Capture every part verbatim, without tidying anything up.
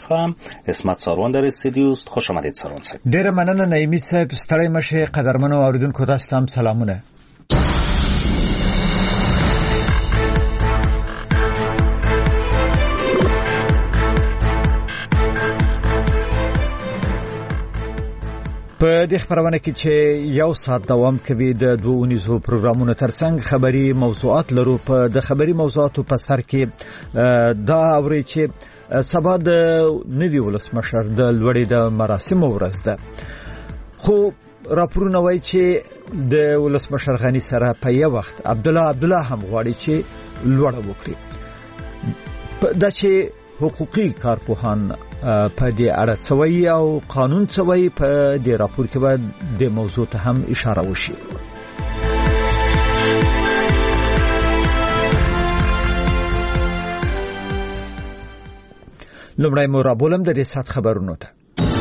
میخواهم. اسمت ساروان در استودیو است. خوش آمدید ساروان صاحب. ډیره مننه نعیمی صاحب. ستړی مشه. قدرمنو اوریدونکو تاسو هم سلامونه. په دې خبرونه کې چې یو ساعت دوام کوي د دوه اونیزو پروګرامونو ترڅنګ خبري موضوعات لرو. په د خبري موضوعاتو په سر کې دا اوري چې سبا د نوي ولسمشر د لوړې د مراسمو ورځ ده، خو راپورونه وایي چې د ولسمشر غنی سره په یو وخت عبد الله عبد الله هم غواړي چې لوړ وکړي. دا چې حقوقي کارپوهان په دې اړه څوي او قانون څوي، په دې راپور کې به د موضوع ته هم اشاره وشي. لومړی مو رابولم د دې سات خبرونو ته.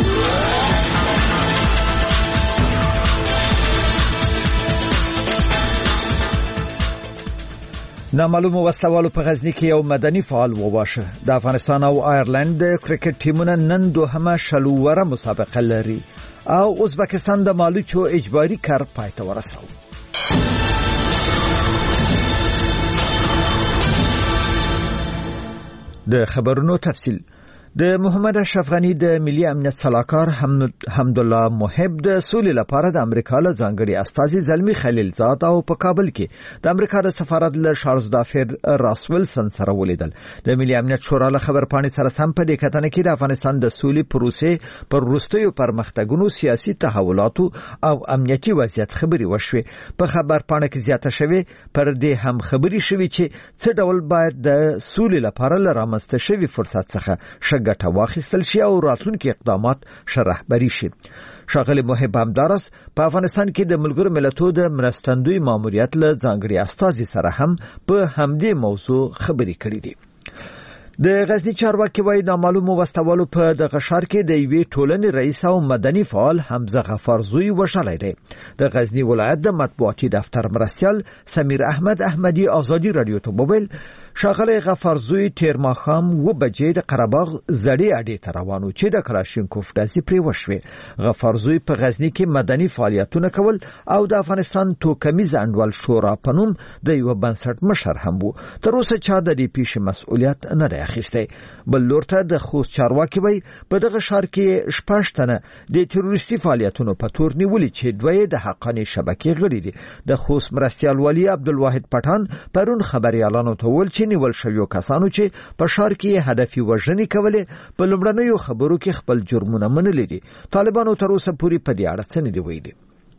نامعلوم وسلوالو په غزنی کې یو مدني فعال وواشه. د افغانستان او آیرلند د کرکټ ټیمونه نن دوهمه شلووره مسابقه لري او ازبکستان د مالوچو اجباري کار پای ته ورساو. د خبرونو تفصیل. د محمد اشرف غنی د ملي امنیت سلاکار حمدالله محب د سولې لپاره د امریکا له ځانګړي استازي زلمی خلیلزاد او په کابل کې د امریکا د سفارت له چارلز دافر راسولسن سره ولیدل. د ملي امنیت شورا له خبرپاڼې سره سم په دې کتنه کې د افغانستان د سولې پروسې پر وروستیو پرمختګونو، سیاسي تحولاتو او امنیتي وضعیت خبري وشوي. په خبرپاڼه کې زیاته شوی پر دې هم خبري شوی چې څه ډول باید د سولې لپاره لرامسته شوی فرصت څخه ګټه واخیستل شي او راتلونکي اقدامات شرحبري شي. ښاغلی محب همدارس په افغانستان کې د ملګرو ملتونو د مرستندوی ماموریت له ځانګړي استازي سره هم په همدې موضوع خبري کړې دي. د غزنی چارواکي وایي نامعلوم وسلوالو په دغه ښار کې د یوې ټولنې رئیس او مدني فعال حمزه غفارزوی وژلی دی. د غزنی ولایت د مطبوعاتي دفتر مرستیال سمیر احمد احمدی ازادي رادیو ته وویل ښاغلی غفارزوی تیر ماښام اوه بجې د قرهباغ زړې اډې ته روان و چې د کلاشینکوف ډزې پرې وشوې. غفارزوی په غزنی کې مدني فعالیتونه کول او د افغانستان توکمیز انډول شورا په نوم د یو بنسټ مشر هم وو. تر اوسه چا د دې پیښې مسؤلیت نه دی اخیستی. بل لور ته د خوست چارواکي وایي په دغه ښار کې شپږ تنه د تروریستي فعالیتونو په تور نیولي چې دوی د حقاني شبکې غړي دي. د خوست مرستیال والی عبدالواحد پټان پرون خبريالانو ته وویل چې نیول شویو کسانو چې په ښار کې هدفي وژنې کولې په لومړنیو خبرو کې خپل جرمونه منلي دي. طالبانو تر اوسه پورې په دې اړه څه نه دي ویلي.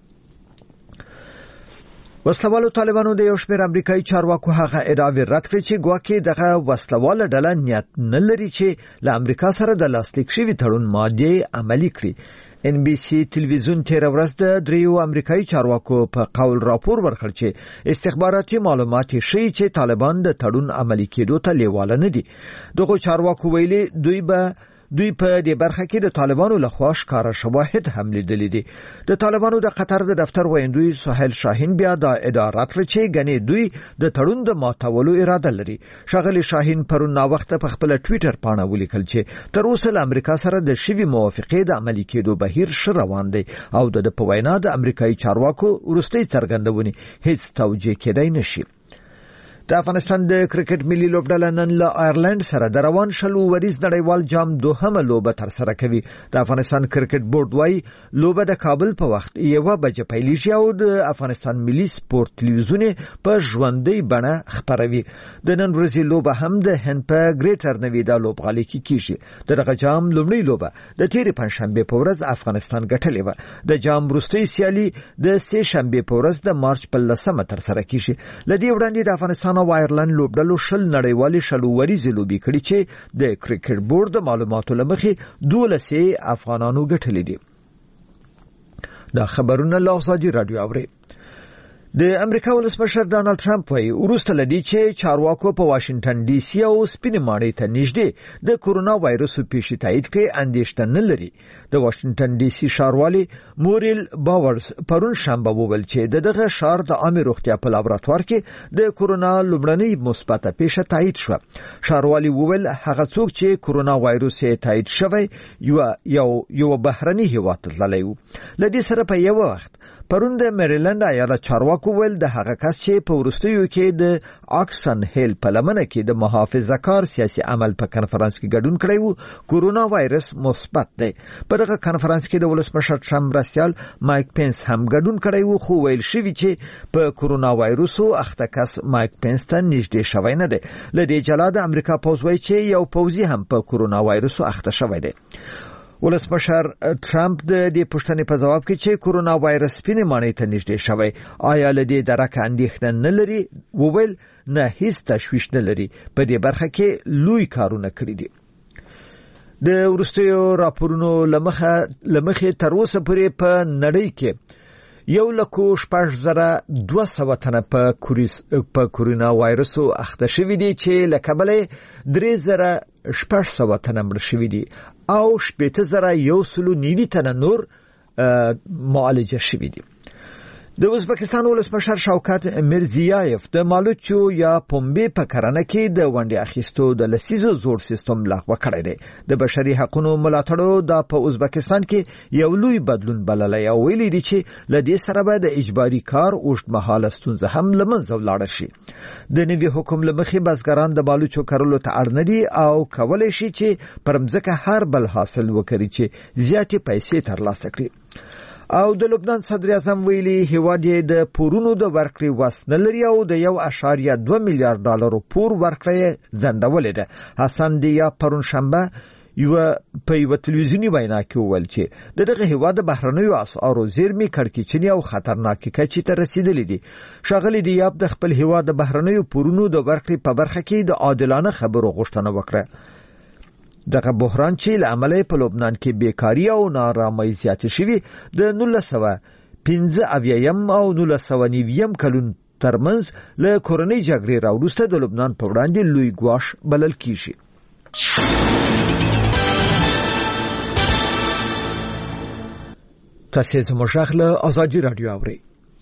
وسلوالو طالبانو د یو شمېر امریکایي چارواکو هغه ادعاوې رد کړې چې ګواکې دغه وسلواله ډله نیت نه لري چې له امریکا سره د لاسلیک شوي تړون مادې عملي کړي. ان بي سي تلویزیون تیر ورځ د دریو امریکایي چارواکو په قول راپور ورکړ چې استخباراتي معلومات ښیي چې طالبان د تړون عملي کېدو ته لیواله نه دي. دغه چارواکو ویلي دوی به دوی په دې برخه کې د طالبانو لخوا ښکاره شواهد هم لیدلي دي. د طالبانو د قطر د دفتر ویندوی سهیل شاهین بیا د اداره کړ چې غني دوی د تړون د ماتولو اراده لري. ښاغلی شاهین پرون نا وخت په خپل ټوئیټر باندې ولیکل چې تر اوسه له امریکا سره د شوی موافقې د عملي کېدو بهیر ش روان دی او د په وینا د امریکایي چارواکو ورستۍ څرګندونې هیڅ توجیه کېدای نشي. د افغانستان د کرکټ ملي لوبډله نن له آیرلند سره د روان شلو وریز نړیوال جام دوهمه لوبه تر سره کوي. د افغانستان کرکټ بورډ وايي لوبه د کابل په وخت یوه بجې پیلیږي او د افغانستان ملي سپورت تلویزیون په ژوندۍ بڼه خپروي. د نن ورځې لوبه هم د هند په ګریټر نویدا لوبغالي کې کیږي. دغه جام لومړی لوبه د تیرې پنځشنبه په ورځ افغانستان ګټلې و. د جام وروستۍ سیالي د سې شنبه په ورځ د مارچ په لسمه تر سره کیږي. لدی وړاندې د افغانستان او آیرلند لوبډلو شل نړیوالې شلووري لوبي کړي چې د کرکټ بورډ د معلوماتو لمخې دولسه افغانانو ګټلې دي. دا خبرونه له ازادي رادیو اوري. د امریکا ولسمشر ډانلډ ټرمپ وايي وروسته لدی چې چارواکو په واشنگټن ډي سي او سپینې ماڼۍ ته نږدې د کورونا وایرس پیښې تایید کړي اندېښنه نه لري. د واشنگټن ډي سي ښاروالي موریل باورز پرون شنبه وویل چې دغه ښار د عامه روغتیا په لابراتوار کې د کورونا لومړنۍ مثبته پیښه تایید شو. ښاروالي وویل هغه څوک چې کورونا وایرس یې تایید شوی یو یو یو بهرني هیواد ته تللی و. لدی سره په یو وخت پرون د میریلند ایالت چارواکو ویل د هغه کس چې په ورستیو کې د اکسن هیل په لمنه کې د محافظه کار سیاسي عمل په کنفرانس کې ګډون کړی وو کورونا وایرس مثبت دی. په دغه کنفرانس کې د ولسمشر ټرمپ رسیال مایک پینس هم ګډون کړی وو خو ویل شوی چې په کورونا وایرس او اخته کس مایک پینس ته نږدې شوی نه دی. لدی جلا د امریکا پوز وایي چې یو پوزي هم په کورونا وایرس اخته شوی دی. ولسمشر ټرمپ د دې پوښتنې په جواب کې چې کورونا وایرس سپینې ماڼۍ ته نږدې شوی آیا لدی درکه اندېښنه نه لري وویل نه هیڅ تشویش نه لري په دې برخه کې لوی کارونه کړی دي. د ورستیو راپورونو لمخه لمخه تر اوسه پورې په نړۍ کې یو لکو شپږ زره دوه سوه تنه په کوریس په کورونا وایرس اخته شوی دي چې لکبلې درې زره شپږ سوه تنه مړ شوی دي او شپږ زره یو سلو نوي تنه نور معالجه شوی دي. د ازبکستان ولسمشر شوکت میرزیایف د مالوچو یا پومبې په کرانه کې د ونډې اخیستو د لسیزو زوړ سیستم لغوه کړی دی. د بشري حقوقو ملاتړو د په ازبکستان کې یو لوی بدلون بللی او ویلي دي چې ل دې سره به د اجباري کار اوږدمهاله ستونزه هم له منځه ولاړه شي. د نوي حکم له مخې بزګران د مالوچو کرلو ته اړ نه دي او کولی شي چې پر مځکه هر بل حاصل وکړي چې زیاتې پیسې ترلاسه کړي. او د لبنان صدر اعظم ویلي هیواد یې د پورونو د ورکړې وس نه لري او د یو اشاریه دوه میلیارډ ډالرو پور ورکړې ځنډولې ده. حسن دیا پرون شنبه یو په یو تلویزیونی وینا کې وویل چې دغه هیواد د بهرنیو اسعارو زیرمې کړکېچنې او خطرناکې کچې ته رسیدلې دي. شاغلي دیاب د خپل هیواد د بهرنیو پورونو د ورکړې په برخه کې د عادلانه خبرو غوښتنه وکړه. دغه بحران چې لامل په لبنان کې بیکاری او نارامۍ زیات شوی د نولس سوه پنځه اویایم او نولس سوه نویم کلونو ترمنځ له کورنۍ جګړې راوروسته د لبنان په وړاندې لوی ګواښ بلل کیږي. تاسو زموږ غږ ازادي رادیو اورئ.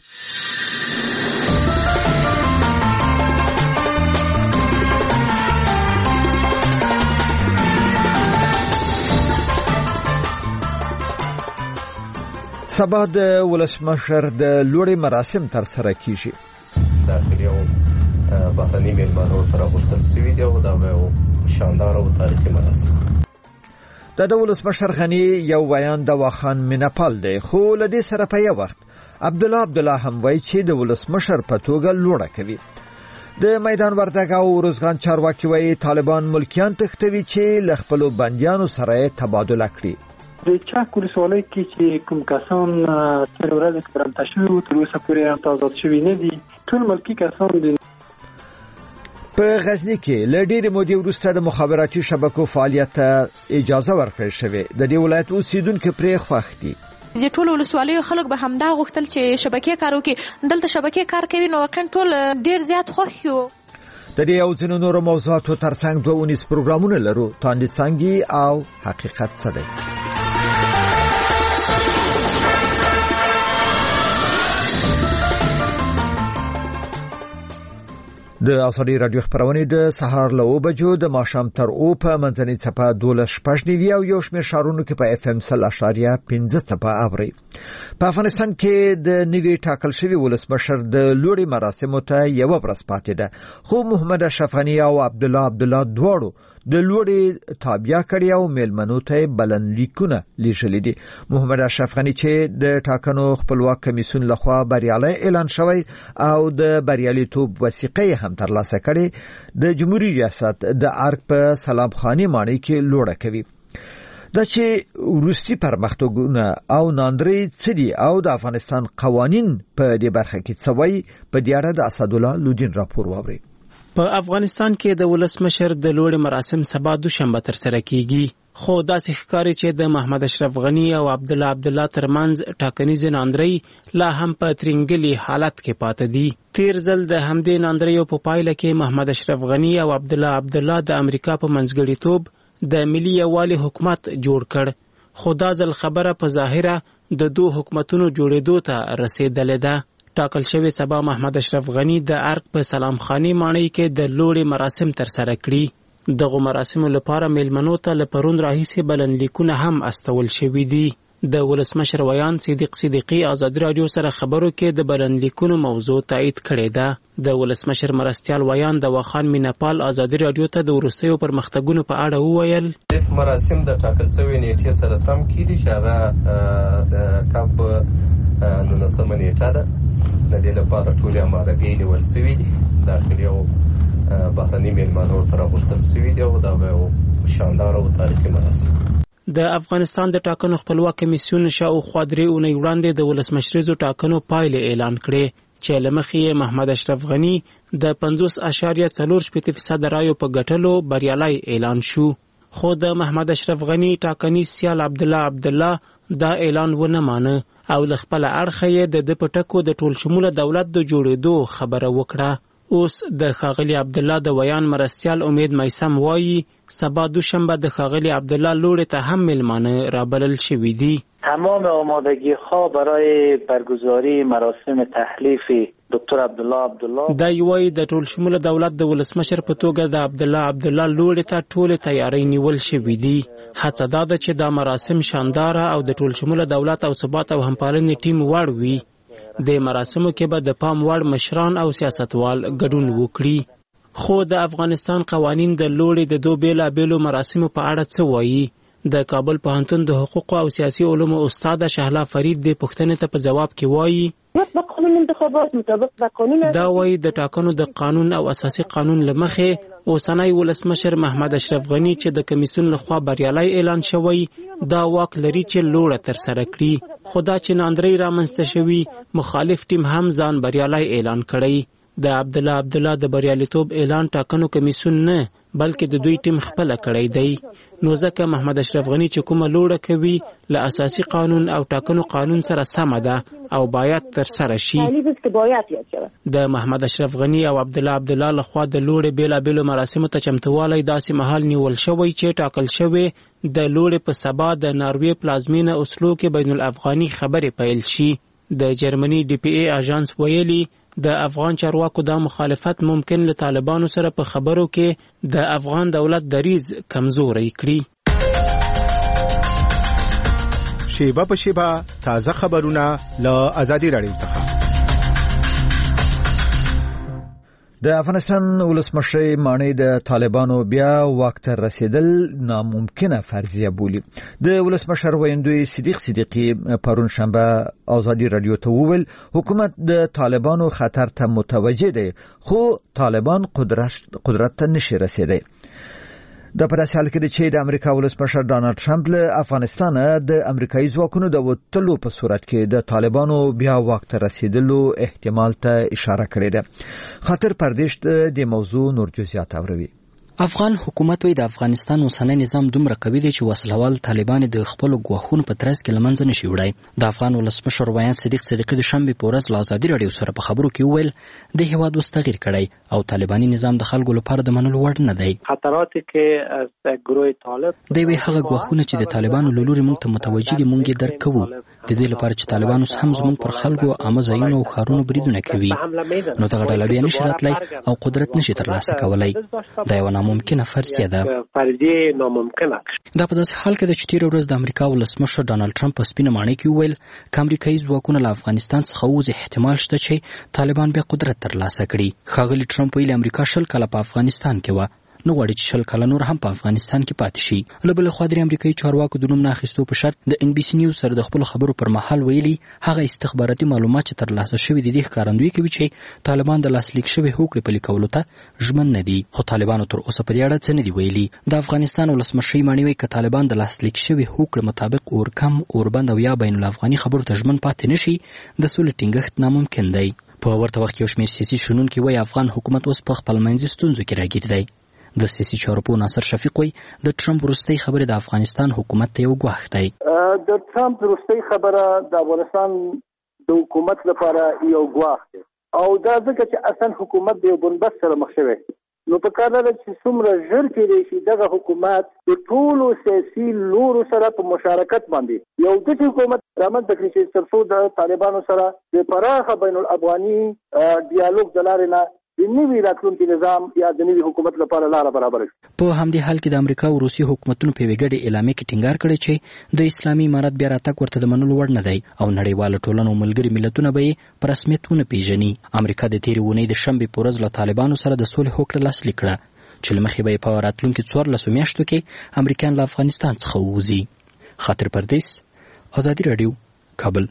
سبا د ولسمشر د لوړې مراسم تر سره کیږي. داخلي او بهرني میلمانو سره غوښتل شوی دی او دا یو شاندار او تاریخي مراسم. د ولسمشر غنی یو بیان د واخان مینپال دی خو لدې سره په یو وخت عبد الله عبد الله هم وایي چې د ولسمشر په توګه لوړه کوي. د میدان وردګ او روزګان چارواکي وایي طالبان ملکیان تختوي چې ل خپل بنديانو سره تبادله کړي. د چاک ولسوالۍ کې چې کوم کسان تر ورځې کې برمته شوي تر اوسه پورې هم آزاد شوي نه دي. ټول ملکي کسان دي. په غزنی کې ل ډېرې مودې وروسته د مخابراتي شبکو فعالیت اجازه ورکړل شوې. د دې ولایت اوسیدونکو پرې خوښ دي. د ټول ولسوالیو خلک به همدا غوښتل چې شبکې کارو کې دلته شبکې کار کوي نو واقعا ټول ډېر زیات خوښ یو. د دې او ځینو نورو موضوعاتو ترڅنګ دوه اونیز پروګرامونه لرو. تاندې څنګه او حقیقت څه دی. د ازادي رادیو خبرونه د سهار له اوه بجو د ماښام تر اوه په منځنۍ څپه دولس شپږ نیوي او یو شمېر شهرونو کې په اف ام سل اشاریه پنځه څپه اوري. په افغانستان کې د نوي ټاکل شوی ولسمشر د لوړې مراسمو ته یو ورځ پاتې ده خو محمد اشرف غنی او عبد الله عبد الله دواړو د لوړې تابع کړي او میلمنو ته بلنلیکونه لیږلي دي. محمد اشرف غنی چې د ټاکنو خپلواک کمیسیون لخوا بریالي اعلان شوی او د بریالیتوب وثیقه هم ترلاسه کړي د جمهوریت ریاست د ارګ په سلام خاني ماڼۍ کې لوړه کوي. دا چې وروستي پرمختګونه او ناندري څدي او د افغانستان قوانين په دې برخه کې څوي په دې اړه د اسدالله لودین راپور واوري. په افغانستان کې د ولسمشر د لوړې مراسم سبا دوشنبه تر سره کیږي. خو داسې ښکاري چې د محمد اشرف غنی او عبدالله عبدالله ترمنځ ټاکنیزې ناندرۍ لا هم په ترینګلي حالت کې پاته دي. تیر ځل د همدې ناندریو په پایله کې محمد اشرف غنی او عبدالله عبدالله د امریکا په منځګړیتوب د ملي یووالي حکومت جوړ کړ، خو دا ځل خبره په ظاهره د دوه حکومتونو جوړېدو ته رسېدلې ده. ټاکل شوی سبا محمد اشرف غنی د ارګ په سلام خاني ماڼۍ کې د لوړې مراسم ترسره کړي. دغه مراسمو لپاره میلمنو ته له پرون راهیسې بلنلیکونه هم استول شوي دي. د ولسمشر ویان صدیق صدیقي ازادي راډیو سره خبرو کې د بلنلیکونو موضوع تایید کړې ده. د ولسمشر مرستیال ویان د وخان میناپال ازادي راډیو ته د وروستیو پرمختګونو په اړه وویل. مراسم د ټاکل شوی نیټې سره سم کیږي چې هغه د کب نولسمه نیټه ده. د دې لپاره ټولې امادګۍ نیول شوي دي. داخلي او بهرني میلمانو ورته راغوښتل شوي دي او دا به یو شانداره او تاریخي مراسم. د افغانستان د ټاکنو خپلواک کمیسیون شاوخوا درې اونۍ وړاندې د ولسمشریزو ټاکنو پایلې اعلان کړې چې له مخې یې محمد اشرف غنی د پنځوس اعشاریه څلور شپېته فیصده رایو په ګټلو بریالی اعلان شو. خو د محمد اشرف غنی ټاکنیز سیال عبدالله عبدالله دا اعلان ونه مانه او له خپله اړخه یې د ده په ټکو د ټول شموله دولت د جوړېدو خبره وکړه. اوس د ښاغلي عبدالله د ویان مرستیال امید میسم وایي سبا دوشنبه د ښاغلي عبدالله لوړې ته هم میلمانه رابلل شوي دي. تمام آمادگی ها برای برگزاری مراسم تحلیف دکتر عبدالله عبدالله دا یوای د ټول شموله دولت د ولسمشر په توګه د عبدالله عبدالله لوړې ته ټولې تیاری نیول شوي دي. هڅه دا ده چې دا مراسم شانداره او د ټول شموله دولت او ثبات او همپالنې ټیم وړ وي. د مراسمو کې به د پام وړ مشران او سیاستوال ګډون وکړي. خو د افغانستان قوانین د لوړې د دوه بیلابیلو مراسمو په اړه څه وایي؟ د کابل پوهنتون د حقوقو او سیاسي علومو استاد شهلا فرید د پوښتنې ته په جواب کې وایي دا وایي د ټاکنو د قانون او اساسي قانون له مخې اوسنی ولسمشر محمد اشرف غنی چې د کمیسیون لخوا بریالی اعلان شوی دا واک لري چې لوړه ترسره کړي. خو دا چې ناندرۍ رامنځته شوي مخالف ټیم هم ځان بریالی اعلان کړی. د عبدالله عبدالله د بریالیتوب اعلان ټاکنو کمیسیون نه بلکې د دوی ټیم خپله کړی دی. نو ځکه محمد اشرف غنی چې کومه لوړه کوي له اساسي قانون او ټاکنو قانون سره سمه ده او باید ترسره شي. د محمد اشرف غنی او عبدالله عبدالله لخوا د لوړې بیلابیلو مراسمو ته چمتوالی داسې مهال نیول شوی چې ټاکل شوی د لوړې په سبا د ناروې پلازمینه اوسلو کې بین الافغاني خبرې پیل شي. د جرمني ډي پی ای اژانس ویلي د افغان چارواکو دا مخالفت ممکن له طالبانو سره په خبرو کې د افغان دولت دریځ کمزوری کړي. شیبه په شیبه تازه خبرونه له آزادي راډیو څخه. د افغانستان ولسمشر ماڼۍ د طالبانو بیا واک ته رسیدل ناممکنه فرضیه بولي. د ولسمشر ویاندوی صدیق صدیقي پرون شنبه آزادي رادیو ته وویل حکومت د طالبانو خطر ته متوجه دی خو طالبان قدرت قدرت ته نشي رسیدي. د پراسي حال کې چې د امریکا ولسمشر ډانلډ ټرمپ له افغانستان د امریکایي ځواکونو د وټلو په صورت کې د طالبانو بیا واک ته رسیدلو احتمال ته اشاره کړې ده. خاطر پردیش د موضوع نور جزئیات اوروي. افغان حکومت وی د افغانستان اوسنی نظام دومره قوي دی چې وسلوال طالبان د خپل غواخونو په ترڅ کې لمنځه نشي وړای. د افغان ولسمشر ویان صدیق صدیقي د شنبه په ورځ له آزادي راډیو سره په خبرو کې وویل د هیواد وس تغییر کړی او طالباني نظام د خلکو لپاره د منلو وړ نه دی. خطرات کې از گروه طالب دی وی هغه غواخونه چې د طالبانو له لوري موږ ته متوجه دي موږ درک کوو. د دې لپاره چې طالبان اوس هم زموږ پر خلکو عامه ځایونو او ښارونو بریدونه کوي نو دغه ډله بیا نشي راتلی او قدرت نشي ترلاسه کولی. دا یوه ناممکنه فرضیه ده. دا په داسې حال کې ده چې تېره ورځ د امریکا ولسمشر ډانلډ ټرمپ په سپینه ماڼۍ کې وویل که امریکایي ځواکونه له افغانستان څخه ووځي احتمال شته چې طالبان بیا قدرت ترلاسه کړي. ښاغلي ټرمپ ویلي امریکا شل کاله په افغانستان کې وه نو غواړي چې شل کاله نور هم په افغانستان کې پاتې شي. له بلې خوا درې امریکایي چارواکو د نوم نه اخیستو په شرط د ان بي سي نیوز سره د خپلو خبرو پر مهال ویلي هغه استخباراتي معلومات چې ترلاسه شوي دي دې ښکارندویي کوي چې طالبان د لاسلیک شوې هوکړې پلي کولو ته ژمن نه دي. خو طالبانو تر اوسه په دې اړه څه نه دي ویلي. د افغانستان ولسمشرۍ ماڼۍ وایي که طالبان د لاسلیک شوې هوکړې مطابق اورکم اوربند او یا بین الافغاني خبرو ته ژمن پاتې نشي د سولې ټینګښت ناممکن دی. په ورته وخت کې یو شمېر سیاسي شنونکي وایي افغان حکومت اوس په خپلمنځي ستونزو کې راګیر دی. د سیاسي چارو په ناصر شفیق وایي د ټرمپ وروستۍ خبرې د افغانستان حکومت ته یو ګواښ دی. د ټرمپ وروستۍ خبره د افغانستان د حکومت لپاره یو ګواښ دی او دا ځکه چې اصلا حکومت د یو بنبست سره مخ شوی نو په کار ده چې څومره ژر کېدای شي دغه حکومت د ټولو سیاسي لورو سره په مشارکت باندې یو داسې حکومت رامنځته کړي چې تر څو د طالبانو سره د پراخه بین الافغاني ډیالوګ د لارې نه د نوي راتلونکي نظام یا د نوي حکومت لپاره لاره برابر شي. په همدې حال کې د امریکا او روسي حکومتونو په وګړي اعلامیه کې ټینګار کړی چې د اسلامي امارت بیا راتګ ورته د منلو وړ نه دی او نړیواله ټولنه او ملګري ملتونه به یې په رسمیت ونه پیژني. امریکا د تېرې اونۍ د شنبې په ورځ له طالبانو سره د صلح هوکړه لاسلیک کړه چې له مخې به یې په راتلونکي څوارلسو میاشتو کې امریکایان له افغانستان څخه ووځي. خاطر پردیس، ازادي راډیو، کابل.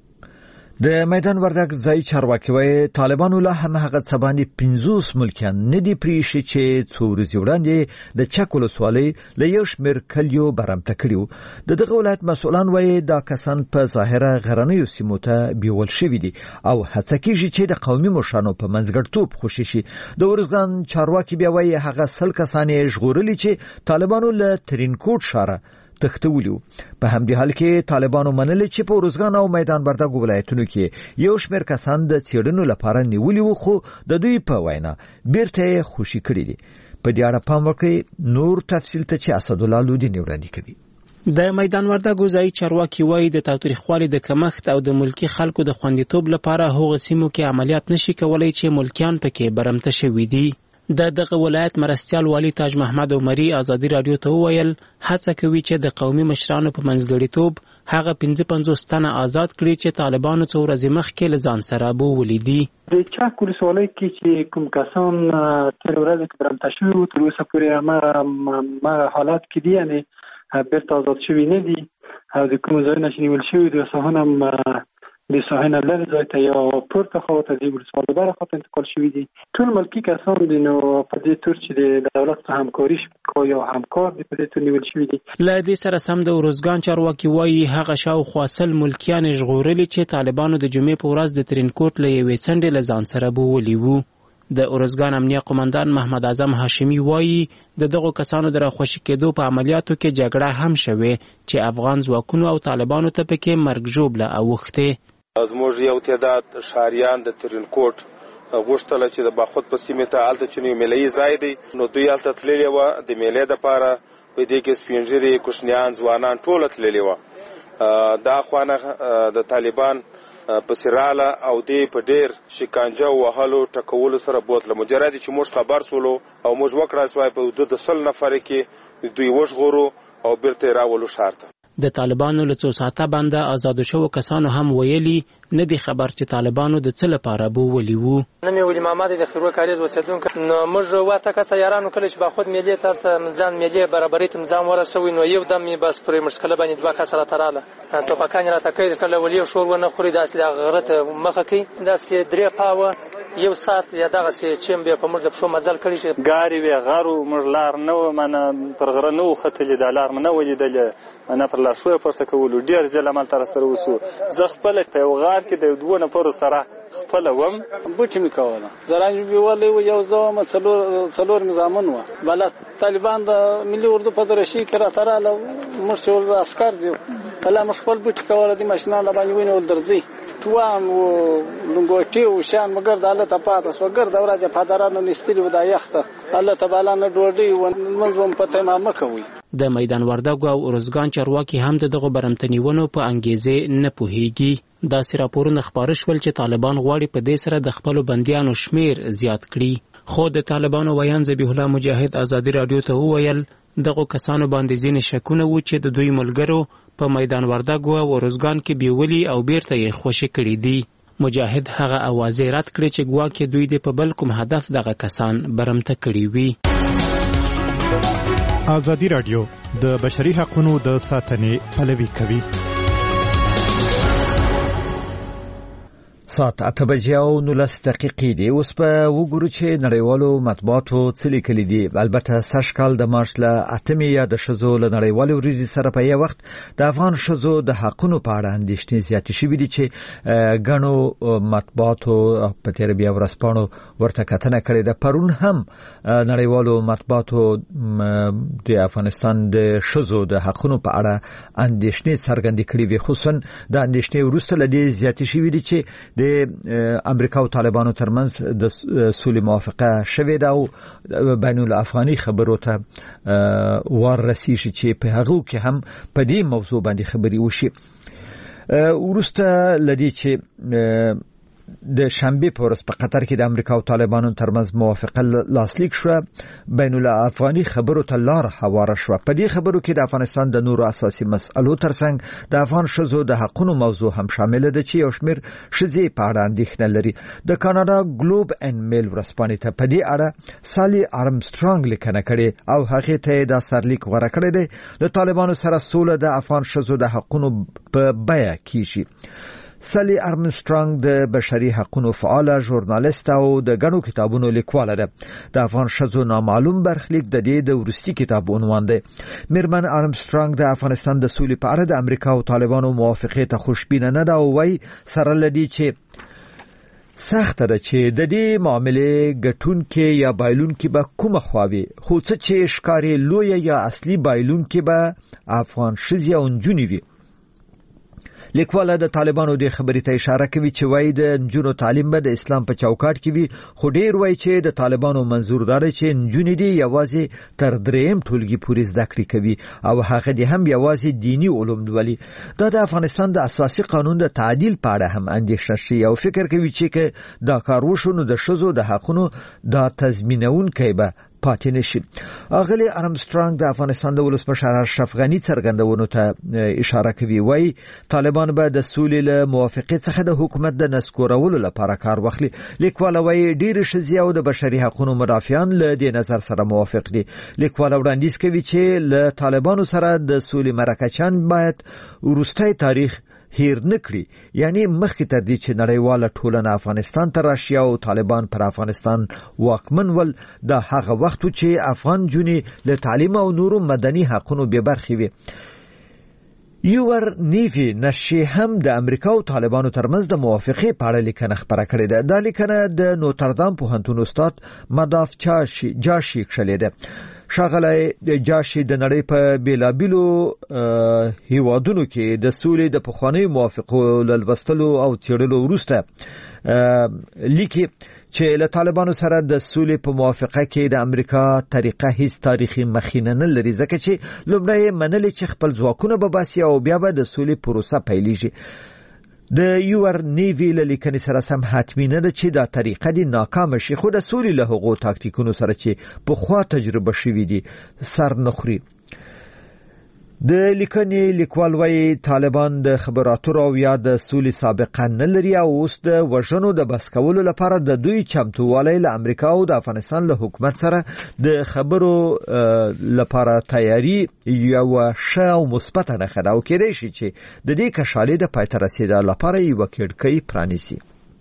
د میدان وردګ ځای چارواکي وایي طالبانو له هم هغه څه باندې پنځوس ملکیان نه دي پریښي چې څو ورځې وړاندې د چک ولسوالۍ له یو شمېر کلیو برمته کړي. د دغه ولایت مسؤلان وایي دا کسان په ظاهره غرنیو سیمو ته بیول شوي دي او هڅه کیږي چې د قومي مشرانو په منځګړیتوب خوشي شي. د ارزګان چارواکي بیا وایي هغه سل کسان یې ژغورلي چې طالبانو له ترینکوټ ښاره تختولیو. په همدې حال کې طالبانو منلي چې په ارزګان او میدان وردګ ولایتونو کې یو شمېر کسان د څېړنو لپاره نیولي وو خو د دوی په وینا بیرته خوشي کړي دي. په دې اړه پام وکړئ نور تفصیل ته چې اسدالله لودین وړاندې کوي. د میدان وردګ ځای چارواکي وایي د تاوتریخوالي د کمښت او د ملکی خلکو د خوندیتوب لپاره هغه سیمو کې عملیات نشي کولای چې ملکیان پکې برمته شوي دي. د دغه ولایت مرستیال والی تاج محمد عمری ازادي رادیو ته وویل هڅه کوي چې د قومي مشرانو په منځګړیتوب هغه پنځه پنځوس تنه آزاد کړي چې طالبانو څو ورځې مخکې له ځان سره بوولي دي. د چک ولسوالۍ کې چې کوم کسان تر ورځې کې برمته شوي تر اوسه پورې هماغه حالات کې دي، یعنې بیرته آزاد شوي نه دي او د کوم ځایونه چې نیول شوي دي اوسه هم د ساحې نه لرې ځای ته یا پورته خواته د ولسوالۍ بله خواته انتقال شوي دي. ټول ملکي کسان دي نو په دې تور چې د دولت سره همکاري کوي او همکار دي په دې تور نیول شوي دي. له دې سره سم د ارزګان چارواکي وایي هغه شاوخوا سل ملکیان ژغورلي چې طالبانو د جمعې په ورځ د ترینکوټ له یوې څنډې له ځان سره بوولي وو. د ارزګان امنیه قومندان محمد اعظم هاشمي وایي د دغو کسانو د راخوشي کېدو په عملیاتو کې جګړه هم شوې چې افغان ځواکونو او طالبانو ته پکې مرګ ژوبله اوښتې. زموږ یو تعداد ښاریان د ترینکوټ غوښتل چې د باخود په سیمه ته الته چې یو ملي ځای دی نو دوی الته تللي و د میلې لپاره په دې کې سپینږیري کوشنیان ځوانان ټول تللي و. دا خوانه د طالبان په سراله او دې په ډیر شکنجه وهلو ټکولو سره بوتله مجرد چې موږ خبر سولو او موږ وکړای سوای په حدود سل نفر کې دوی وژغورو او بیرته راولو شارته. د طالبانو له څو ساعته باندې آزاد شوو کسانو هم ویلي نه دي خبر چې طالبانو د څه لپاره بوولي وو. نومې ولي محمد د خیرو کاریز اوسېدونکی نو موږ واته کسه یارانو کله چې باخود ملي ته ځان ملي برابرۍ ته ځان ورسوي نو یو دم بس پرې مشکله باندې دوه کسه راتراله توپکان راته کوي کله ولي شور ونه خوري داسې غرت مخه کوي داسې درې پاوه یو ساعت یا دغه چې چم به په موږ د پښو مزل کړی چې ګاډي وی غارو موږ لار نه منه پر غره نو ختلې د لار نه ولیدل نه پر لار شوې پورته کولو ډیر ځله مال تر سره وسو زه خپل په غار کې د دوه نفر سره خپل وم بوټی می کوله زرانج ویولې یو ځوم څلور څلور نظامون و بل طالبان د ملي اردو په درشي کې راتراله مرشد عسكر دی کله مخ خپل بوټی کوله د ماشینه لا باندې وینول درځي توام و لنګوټي او شان مګر د الله تپات وګر د ورځې فادرانو نستلی و د یخته الله تعالی نه ډوډۍ و منځوم پته ما مکوي. د میدان وردګ او ارزګان چارواکي هم دغه برمتنیونو په انګیزه نه پوهیږي. دا سي راپورونه خبر شول چې طالبان غواړي په دې سره د خپل بنديانو شمیر زیات کړي. خو د طالبانو ویان ذبیح الله مجاهد ازادي رادیو ته وویل دغه کسانو باندې ځینې شکونه و چې د دوی ملګرو په میدان وردګ او ارزګان کې بیولي او بیرته یې خوشي کړي دي. مجاهد هغه اوازې رد کړې چې ګواکې دوی د په بل کوم هدف دغه کسان برمته کړي وي. ازادي رادیو د بشري حقوقو د ساتنې پلوي کوي. سات اته بجې او نولس دقیقې دي. اوس په وګورو چې نړیوالو مطبوعاتو څه لیکلي دي. البته سږ کال د مارچ له اتمې یا د ښځو له نړیوالې ورځې سره په یو وخت د افغان ښځو د حقونو په اړه اندېښنې زیاتې شوې دي چې ګڼو مطبوعاتو په تېره بیا ورځپاڼو ورته کتنه کړې ده. پرون هم نړیوالو مطبوعاتو د افغانستان د ښځو د حقونو په اړه اندېښنې څرګندې کړې وې. خصوصا د اندېښنې وروسته له دې زیاتې شوې دي چې د امریکا او طالبانو ترمنځ د سولې موافقه شوې ده او بین الافغاني خبرو ته ور رسیږي چې په هغه کې هم په دې موضوع باندې خبري وشي. وروسته لدی چې د شنبه په ورځ په قطر کې د امریکا او طالبانو ترمنځ موافقه لاسلیک شو. بین الافغاني خبرو ته لار هواره شو. په دې خبرو کې د افغانستان د نورو اساسي مسئلو ترڅنګ د افغان ښځو د حقونو موضوع هم شامل ده چې یو شمېر ښځې په اړه اندېښنه لري. د کاناډا ګلوب اینډ میل ورځپاڼې ته په دې اړه سالی آرمسټرانګ لیکنه کړې او هغه ته دا سرلیک ورکړی کړی دی. د طالبانو سره سوله د افغان ښځو د حقونو په بیه کیږي. سالی آرمسټرانګ د بشري حقوقو فعال ژورنالیست او د غنو کتابونو لیکواله ده. د افغان ښځو نامعلوم برخلیک د دې د ورستي کتاب عنوان ده. میرمن آرمسټرانګ د افغانستان د سولې په اړه د امریکا او طالبانو موافقه ته خوشبینه نه ده او وايي سره لدی چې سخت ده چې د دې معاملې ګټونکي یا بایلونکي به کومه خواوي، خو څه چې ښکاري لوی یا اصلي بایلونکي به افغان ښځې او نجونې وي. لیکواله د طالبانو د خبرې ته اشاره کوي چې وایي د نجونو تعلیم به د اسلام په چوکاټ کې وي، خو ډیر وایي چې د طالبانو منظور دار چې نجونې دي یوازې تر دریم ټولګي پورې زده کړې کوي او هغه دي هم یوازې دینی علوم لولي. دا د افغانستان د اساسي قانون د تعدیل په اړه هم اندېښنه شي او فکر کوي چې دا کار وشو نو د ښځو د حقونو دا تضمینونکی به پاتې نشي. اغلی آرمسټرانګ د افغانستان د ولسمشر اشرف غنی څرګندونو ته اشاره کوي. وایي طالبان به د سولې له موافقې څخه د حکومت د نسکورولو لپاره کار واخلي. لیکواله وایي ډېر ښځې او د بشري حقوقو مدافعان له دې نظر سره موافق دي. لیکواله وړاندیز کوي چې له طالبانو سره د سولې مرکه چان باید وروستی تاریخ هیر نکړي، یعنی مخکې تر دې چې نړیواله ټولنه افغانستان ته راشي او طالبان پر افغانستان واکمن ول دا هغه وخت چې افغان جونې له تعلیم او نورو مدني حقوقو به برخې وي. یور نیوی نشي هم د امریکا او طالبانو ترمنځ د موافقې په اړه لیکنه خبره کړې ده. دا لیکنه د نوتردام پوهنتون استاد مداف جاشي جاشي کړې ده. شاغله جاشي د نړۍ په بیلابیلو هیوادونو کې د سولې د پخواني موافقو لوستلو او څېړلو وروسته لیکي چې له طالبانو سره د سولې په موافقه کې د امریکا طریقه هیڅ تاریخي مخینه نه لري، ځکه چې لومړی منلي چې خپل ځواکونه به باسي او بیا به د سولې پروسه پیلېږي. د یور نیوی له لیکنې سره سم حتمی نه ده چې دا طریقه دی ناکام شي، خو د سولې له هغو تاکتیکونو سره چې پخوا تجربه شوي دي سر نخوري. د لیکنې لیکوال وایي طالبان د خبراتو او یا د سولې سابقه نه لري او اوس د وژنو د بس کولو لپاره د دوی چمتووالی له امریکا او د افغانستان له حکومت سره د خبرو لپاره تیاری یو ښه او مثبته نښه ده او کېدای شي چې د دې کشالې د پای ته رسېدو لپاره یوه کړکۍ پرانیسي.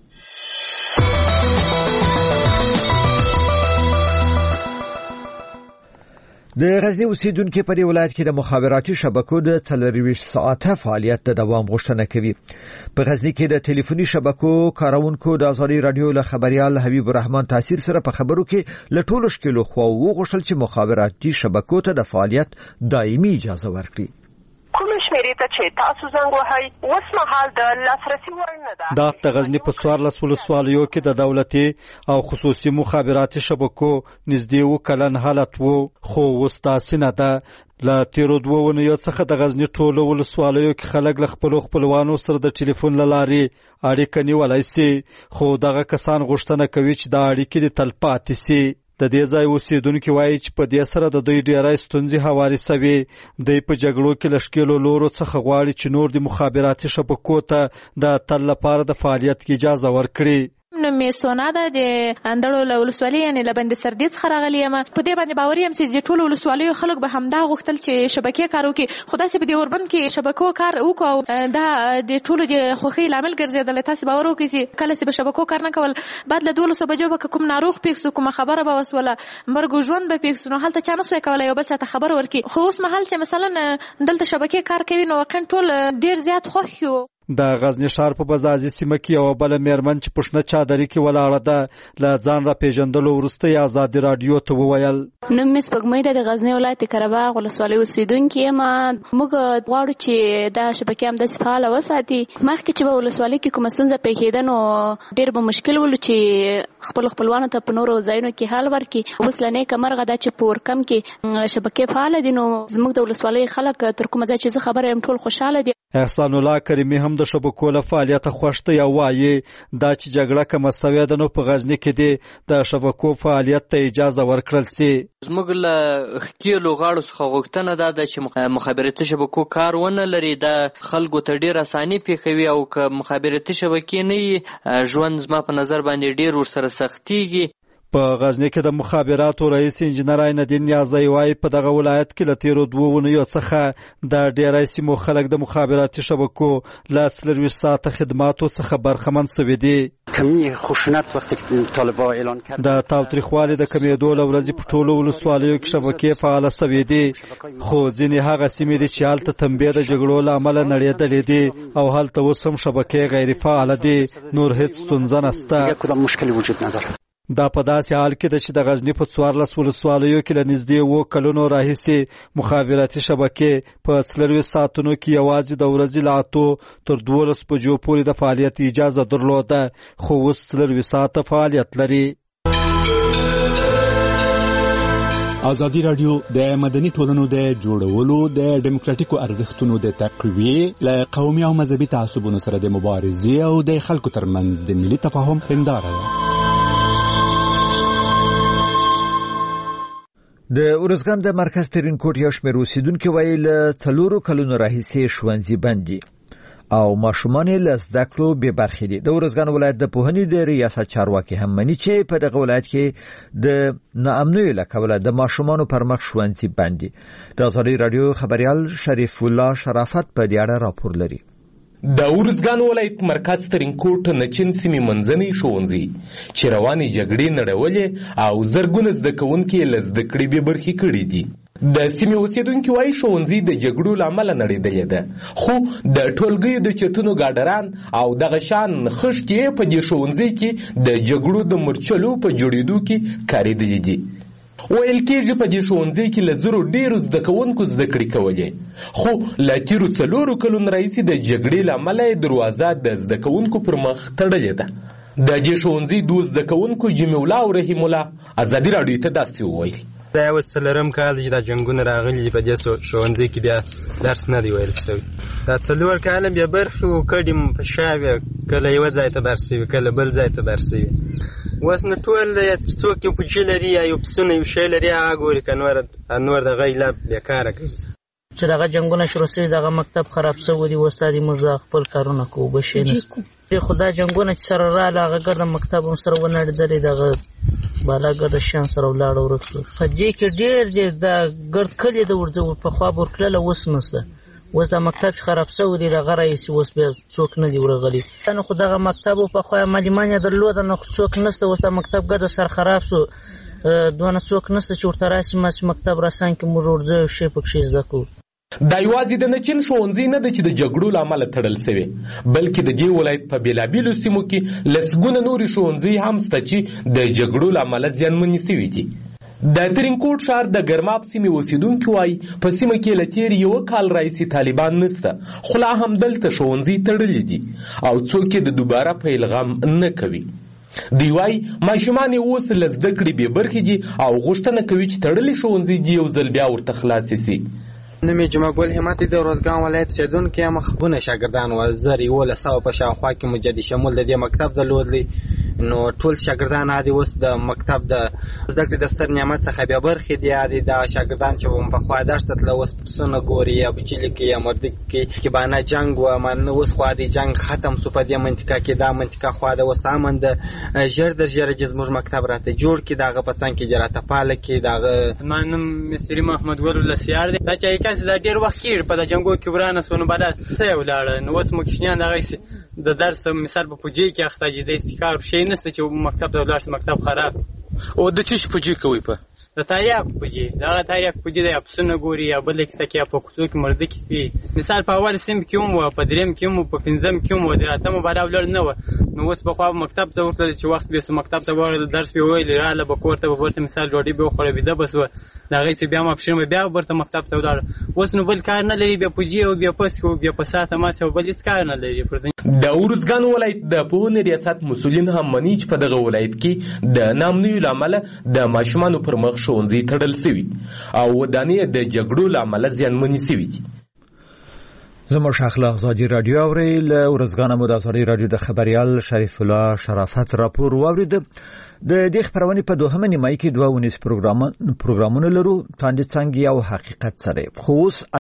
د غزنی اوسیدونکو په دې ولایت کې د مخابراتي شبکو د څلور ساعته فعالیت د دوام غوښتنه کوي. په غزنی کې د ټلیفوني شبکو کارونکو د ازادي رادیو له خبريال حبیب الرحمن تاثیر سره په خبرو کې له ټولو شکلو خو وغوښتل چې مخابراتي شبکو ته د فعالیت دایمي اجازه ورکړي. کومه شمیرې ته چې تاسو زنګ وهئ اوس مهال د لاسرسي وړ نه ده. دا د غزنی په څوارلس ولسوالیو کې د دولتي او خصوصي مخابراتي شبکو نږدې و کلن حالت وو، خو اوس داسې نه ده. له تیرو دوه اونیو څخه د غزنی ټولو ولسوالیو کې خلک له خپلو خپلوانو سره د ټلیفون له لارې اړیکه نیولی سي، خو دغه کسان غوښتنه کوي چې دا اړیکې د تلپاتې سي. د دې ځای اوسیدونکو وایي چې په دې سره د دوی ډېرې ستونزې هواري سوي. دوی په جګړو کې له ښکېلو لورو څخه غواړي چې نور د مخابراتي شبکو ته د تل لپاره د فعالیت کې اجازه ورکړي. نوم مې سونا ده د اندړو له ولسوالۍ یعنې له بند سردي څخه راغلې یم. په دې باندې باوري یم چې د ټولو ولسوالیو خلک به همدا غوښتل چې شبکې کار وکړي، خو داسې په دې اوربند کې شبکو کار وکړو او دا د ټولو د خوښۍ لامل ګرځېدلی. تاسې باور وکړئ چې کله چې به شبکو کار نه کول بعد له دولسو بجو به کوم ناروغ پېښ سو، کومه خبره به وسوله، مرګ ژوند به پېښ سو، نو هلته چا نه سوی کولی یو بل چا ته خبر ورکړي. خو اوس مهال چې مثلا دلته شبکې کار کوي نو واقعا ټول ډېر زیات خوښ یو. د غزنی ښار په بزازي سیمه کې یو بل میرمن چې پښنه چادرې کې ولاړه ده له ځان را پیژندلو وروسته یې ازادي رادیو ته وویل نوم مې سپوږمۍ ده، د غزنی ولایت قرهباغ ولسوالۍ اوسېدونکې یم. موږ غواړو چې دا شبکې همداسې فعاله وساتي. مخکې چې به ولسوالۍ کې کومه ستونزه پیښېده نو ډېر به مشکل ولو چې خپلو خپلوانو ته په نورو ځایونو کې حل ورکړي. اوس له نیکه مرغه دا چې په ورکم کې شبکې فعاله دي نو زموږ د ولسوالۍ خلک تر کومه ځای چې زه خبره یم ټول خوشحاله دي. احسان الله کریمي هم د شبکو له فعالیته خوښ دی او وایي دا چې جګړه کمه سوې ده نو په غزني کې دی د شبکو فعالیت ته اجازه ورکړل سي. زموږ له ښکیلو غاړو څخه غوښتنه دا ده چې مخابراتي شبکو کار ونه لري، دا خلکو ته ډېر اساني پېښوي او که مخابراتي شبکې نه وي ژوند زما په نظر باندې ډېر ورسره سختېږي. په غزني کې د مخابراتو رئیس انجنیر عینالدین نیازی وایي په دغه ولایت کې له تیرو دوو اونیو څخه د ډېری سیمو خلک د مخابراتي شبکو له څلرویشت ساعته خدماتو څخه برخمن سوي دي. کمی خشونت وقتی که طالبان اعلان کرد د تاوتریخوالي د کمیدو له ورځې په ټولو ولسوالیو کې شبکې فعاله سوي دي، خو ځینې هغه سیمې دي چې هلته تنبیه د جګړو له امله نړېدلې دي او هلته اوس هم شبکې غیر فعاله دي، نور هیڅ ستونزه نشته. کدام مشکلی وجود نداره. دا په داسې حال کې ده چې د غزني په څوارلس ولسوالیو کې له نږدې اووه کلونو راهیسې مخابراتي شبکې په څلرویشت ساعتونو کې یوازې د ورځې له اتو تر دولس بجو پورې د فعالیت اجازه درلوده، خو اوس څلرویشت ساعته فعالیت لري. ازادي رادیو د مدني ټولنو د جوړولو د ډیموکراتیکو ارزښتونو د تقویې له قومي او مذهبي تعصبونو سره د مبارزې او د خلکو ترمنځ د ملي تفاهم هنداره ده. د ارزګان د مرکز ترینکوټ یو شمېر اوسیدونکو وایي له څلورو کلونو راهیسې ښوونځي بند دي او ماشومان یې له زده کړو بې برخې دي. د ارزګان ولایت د پوهنې د ریاست چارواکي هم مني چې په دغه ولایت کې د ناامنیو له کبله د ماشومانو پر مخ ښوونځي بند دي. د ازادي رادیو خبریال شریف الله شرافت په دې اړه راپور لري. د ارزګان ولایت مرکز ترینکوټ نچین سیمې منځنی ښوونځي چې روانې جګړې نړولې او زرګونه زده کوونکي له زده کړې بې برخې کړي دي. د سیمې اوسیدونکي وایي ښوونځي د جګړو له امله نړېدلې ده، خو د ټولګیو د چتونو ګاډران او دغه شان خښتې په دې ښوونځي کې د جګړو د مرچلو په جوړېدو کې کارېدلې دي. ویل کېږي په دې ښوونځي کې له زرو ډېرو زده کوونکو زده کړې کولې، خو له تېرو څلورو کلونو راهیسې د جګړې له امله یې دروازه د زده کوونکو پر مخ تړلې ده. د دې ښوونځي دوه زده کوونکو جمیع الله او رحیم الله ازادي راډیو ته داسې وویل. دا یو څلورم کال چې دا جنګونه راغلي په دې ښوونځي کې بیا درس نه دی ویل شوی. دا څلور کاله بیا برخې وکړې په شا بیا کله یوه ځای ته بر شوي کله بل ځای ته بر شوي. اوس نو ټول څوک یو پوجي لري یا یو پسونه یو شی لري هغه ګوري که نور نور دغه ایله بیکاره ګرځي. چې دغه جنګونه شروع شوي دغه مکتب خراب شوی دی، اوس دا موږ د خپل کارونه کوو به شی نشته. خو دا جنګونه چې سره راغله هغه ګرده مکتب هم سره ونړېدلې، دغه بالا ګرده شیان سره ولاړه ورک شول. په دې کې ډېر دا ګرد کلي د ورځه پخوا به ورتلله اوس نشته. اوس دا مکتب چې خراب شوی دی دغه رئیس اوس بیا څوک نه دي ورغلي. نو خو دغه مکتب پخوا معلمان یې درلوده نو څوک نشته. اوس دا مکتب ګرده سر خراب شو، دونه څوک نشته چې ورته راسي ما چې مکتب راسان کې موږ ورځو یو شی پکښې زده کوو. دا یوازې د نچین ښوونځي نه ده چې د جګړو له امله تړل سوی، بلکې د دې ولایت په بېلابېلو سیمو کې لسګونه نورې ښوونځي هم شته چې د جګړو له امله زیانمنې سوي دي. د ترینکوټ ښار د ګرماب سیمې اوسیدونکي وایي په سیمه کې له تېر یوه کال راهیسې طالبان نشته، خو لا هم دلته ښوونځي تړلي دي او څوک یې د دوباره پیلغام نه کوي. دوی وایي ماشومان یې اوس له زده کړې بې برخې دي او غوښتنه کوي چې تړلي ښوونځي دي یو ځل بیا ورته خلاصې سي. نوم یې جمعه ګل همت د ارزګان ولایت اوسېدونکی یم. خپونه شاګردان وه زر یولس سوه په شاوخوا کې مجدي شمول د دې مکتب درلودلی. نو ټول شاګردان عادي اوس د مکتب د زده کړې د ستر نعمت څخه بیا برخې دي عادي دا شاګردان چې په خوا داشت تل اوس پسونه ګوري یا بچلی کې یا مرد کې کې باندې جنگ و من اوس خو دې جنگ ختم سو په دې منطقه کې دا منطقه خو دا اوس امن د ژر د ژر جزموج مکتب راته جوړ کې داغه پڅان کې جراته پاله کې داغه مانم مصری محمد ګل لسیار دی دا چې کس دا ډیر وخت کې په جنگو کې ورانه سونه بعد څه ولاړ نو اوس مکشنیان دغه د درس مثال په پوجي کې اخته دي سکار شي نسته چې مکتب ته ولاړ مکتب خراب او د چی پوجي کوي په د تاریخ پوجي دا تاریخ پوجي د افسونه ګوري یا بل کیسه کې په کوڅو کې مرده کې مثال په اول سیم کې هم په دریم کې هم په پنځم کې هم د اتمه بعد ولر نه و نو اوس په خو مکتب ته ورته چې وخت به مکتب ته ورته درس به ویل رااله به کوړه به ورته مثال جوړي به خو به د بس و دا غي چې بیا ما پښې بیا ورته مکتب ته ودار اوس نو بل کار نه لري بیا پوجي او بیا پس او بیا پساته ما څه بل هیڅ کار نه لري د اورزګان ولایت د پوهنې ریاست مسولین هم منی چې په دغه ولایت کې د نامنوي لامل د ماشومانو پر مخ ښوونځي تړل شوی او ودانې د جګړو لامل زیانمنې شوی دي. زموږ اخلاق ازادي رادیو اوري له ورزګان مو د ازادي رادیو د خبريال شریف الله شرافت راپور واورید. د دې خبرونه په دوهمه نیمه کې دوه ونیس پروګرام پروګرامونه لرو تاندې څنګه او حقیقت سره خو